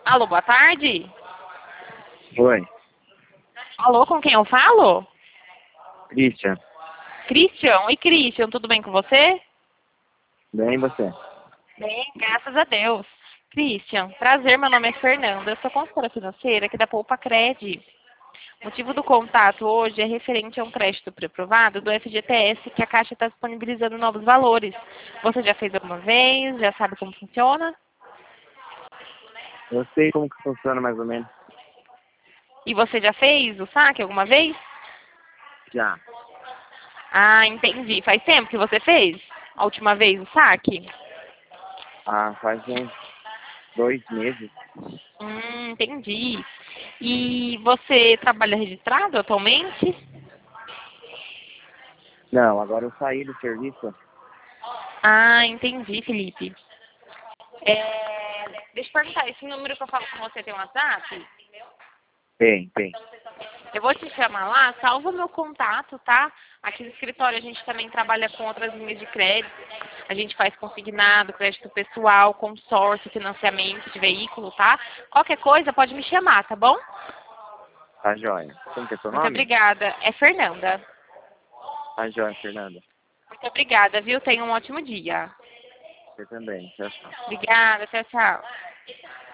Alô, boa tarde. Oi, Alô, com quem eu falo? Christian. Christian. Oi, Christian, tudo bem com você? Bem, você? Bem, graças a Deus. Christian, prazer, meu nome é Fernanda, eu sou consultora financeira aqui da Poupa Cred. O motivo do contato hoje é referente a um crédito pré-aprovado do FGTS que a Caixa está disponibilizando novos valores. Você já fez alguma vez? Já sabe como funciona? Eu sei como que funciona mais ou menos. E você já fez o saque alguma vez? Já. Ah, entendi. Faz tempo que você fez a última vez o saque? Faz uns 2 meses. Entendi. E você trabalha registrado atualmente? Não, agora eu saí do serviço. Ah, entendi, Felipe. Deixa eu perguntar, esse número que eu falo com você tem um WhatsApp? Tem. Eu vou te chamar lá, salva o meu contato, tá? Aqui no escritório a gente também trabalha com outras linhas de crédito. A gente faz consignado, crédito pessoal, consórcio, financiamento de veículo, tá? Qualquer coisa pode me chamar, tá bom? Tá joia. Como que é seu Muito nome? obrigada. É Fernanda. Tá joia, Fernanda. Muito obrigada, viu? Tenha um ótimo dia. Você também. Tchau, tchau. Obrigada, tchau, tchau.